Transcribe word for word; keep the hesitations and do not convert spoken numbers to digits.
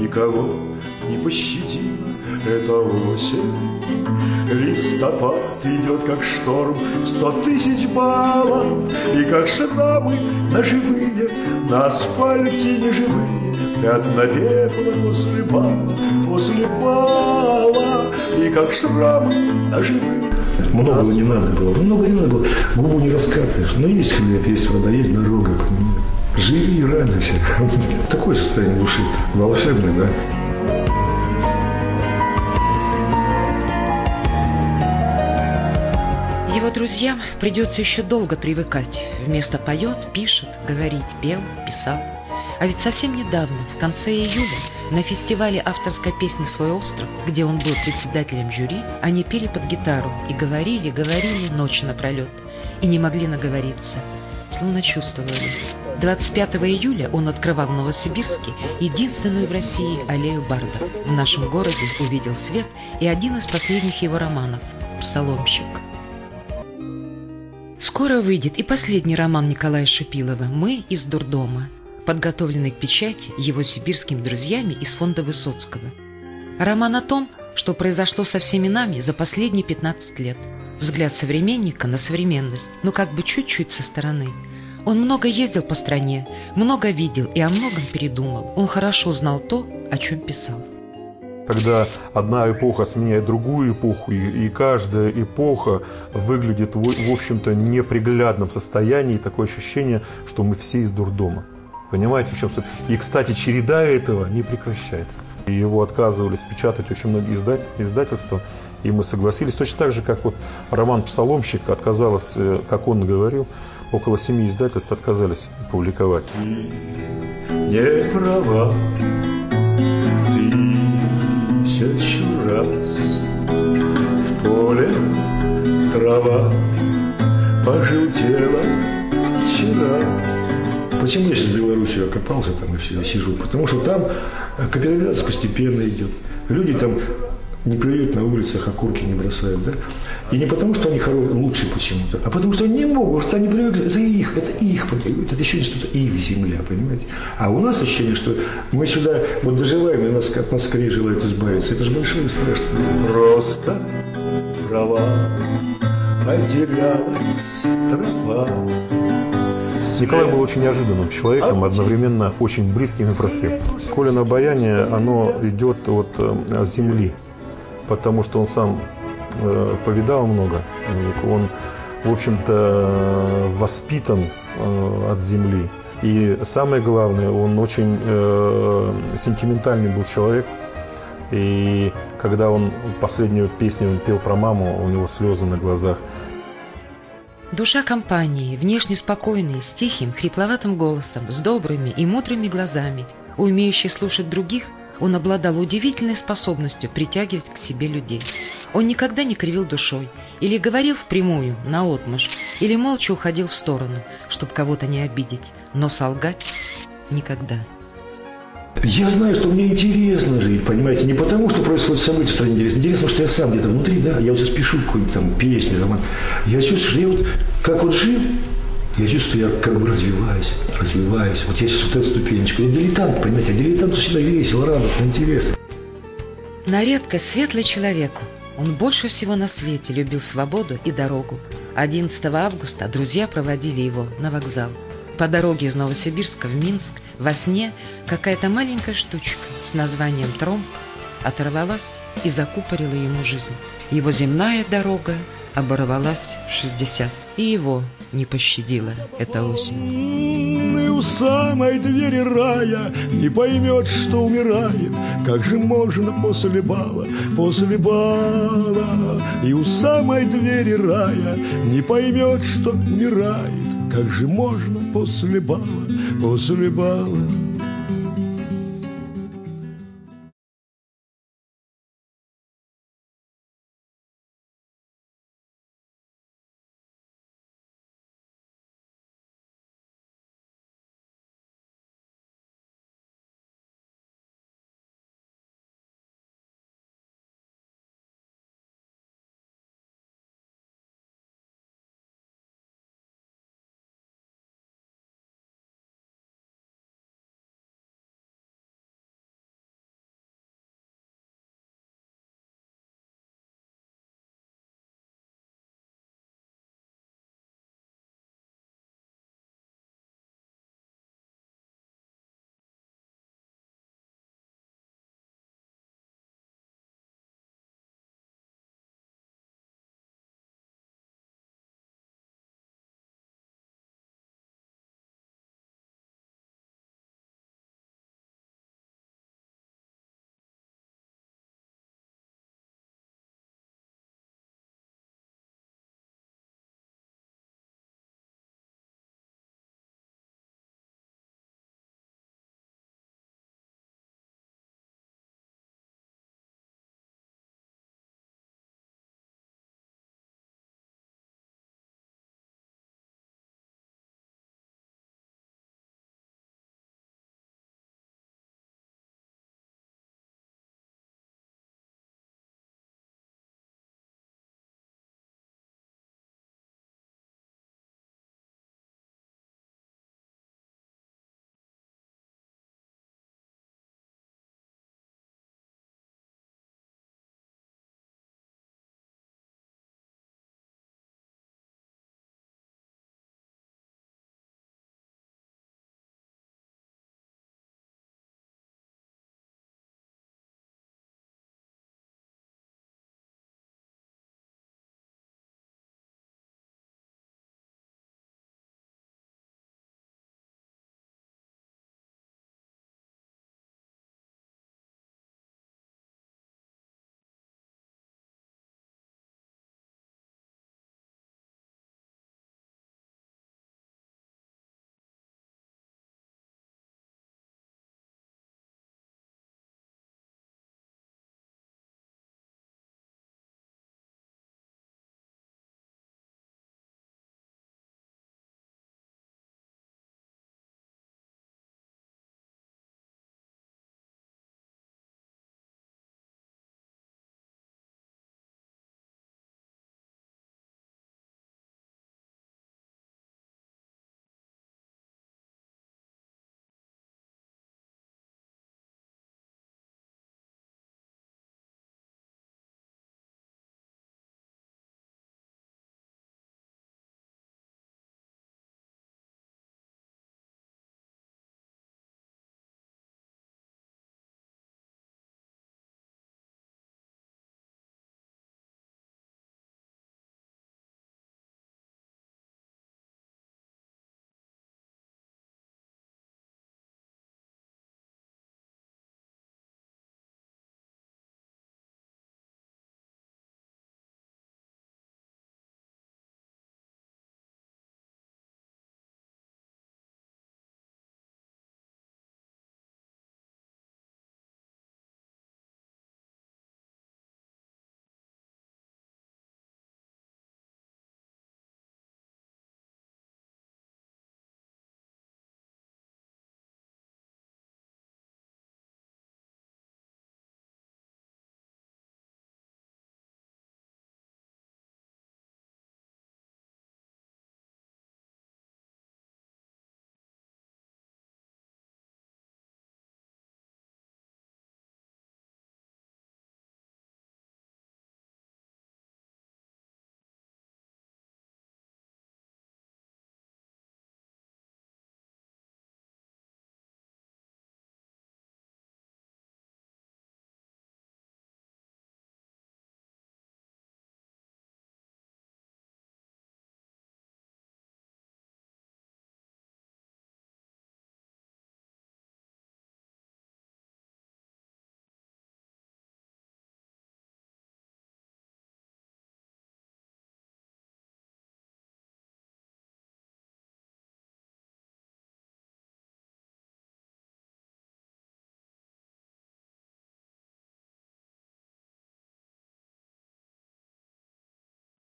никого не пощадила эта осень. Листопад идет, как шторм, сто тысяч баллов, и как шрамы ножевые на асфальте неживые, пятна пепла после бала, после бала, и как шрамы ножевые. Много не надо было, много не надо было, губу не раскатываешь. Но есть хлеб, есть вода, есть дорога, понимаешь? Живи и радуйся. Такое состояние души волшебное, да? Его друзьям придется еще долго привыкать. Вместо поет, пишет, говорить, пел, писал. А ведь совсем недавно, в конце июля, на фестивале авторской песни «Свой остров», где он был председателем жюри, они пели под гитару и говорили, говорили ночи напролет. И не могли наговориться, словно чувствовали. двадцать пятого июля он открывал в Новосибирске единственную в России аллею Бардов. В нашем городе увидел свет и один из последних его романов «Псаломщик». Скоро выйдет и последний роман Николая Шипилова «Мы из дурдома», подготовленный к печати его сибирскими друзьями из фонда Высоцкого. Роман о том, что произошло со всеми нами за последние пятнадцать лет. Взгляд современника на современность, но как бы чуть-чуть со стороны. Он много ездил по стране, много видел и о многом передумал. Он хорошо знал то, о чем писал. Когда одна эпоха сменяет другую эпоху, и, и каждая эпоха выглядит в, в общем-то неприглядном состоянии, такое ощущение, что мы все из дурдома. Понимаете, в чем суть? И, кстати, череда этого не прекращается. И его отказывались печатать очень многие издать, издательства, и мы согласились. Точно так же, как вот роман «Псаломщик» отказалось, как он говорил, около семи издательств отказались публиковать. Ты не права, тысячу раз в поле трава пожелтела вчера. Почему я сейчас в Белоруссию окопался там и все, сижу? Потому что там капитализация постепенно идет. Люди там не плюют на улицах, окурки не бросают, да? И не потому, что они хорошие, лучше почему-то, а потому, что они не могут, что они привыкли, это их, это их, это еще что-то их земля, понимаете? А у нас ощущение, что мы сюда вот доживаем, и нас, от нас скорее желают избавиться. Это же большое и страшное. Просто трава, потерялась трава. Николай был очень неожиданным человеком, одновременно очень близким и простым. Колино обаяние, оно идет от земли, потому что он сам э, повидал много. Он, в общем-то, воспитан э, от земли. И самое главное, он очень э, сентиментальный был человек. И когда он последнюю песню он пел про маму, у него слезы на глазах. Душа компании, внешне спокойный, с тихим, хрипловатым голосом, с добрыми и мудрыми глазами, умеющий слушать других, он обладал удивительной способностью притягивать к себе людей. Он никогда не кривил душой, или говорил впрямую, наотмашь, или молча уходил в сторону, чтобы кого-то не обидеть, но солгать никогда. Я знаю, что мне интересно жить, понимаете, не потому, что происходит события в стране интересно, интересно, что я сам где-то внутри, да, я вот сейчас пишу какую-нибудь там песню, роман, я чувствую, что я вот, как вот жил, я чувствую, что я как бы развиваюсь, развиваюсь, вот я сейчас вот эту ступенечку, я дилетант, понимаете, а дилетанту всегда весело, радостно, интересно. На редкость светлый человек, он больше всего на свете любил свободу и дорогу. одиннадцатого августа друзья проводили его на вокзал. По дороге из Новосибирска в Минск во сне какая-то маленькая штучка с названием «Тромб» оторвалась и закупорила ему жизнь. Его земная дорога оборвалась в шестьдесят, и его не пощадила эта осень. И у самой двери рая не поймет, что умирает, как же можно после бала, после бала. И у самой двери рая не поймет, что умирает, как же можно после бала, после бала.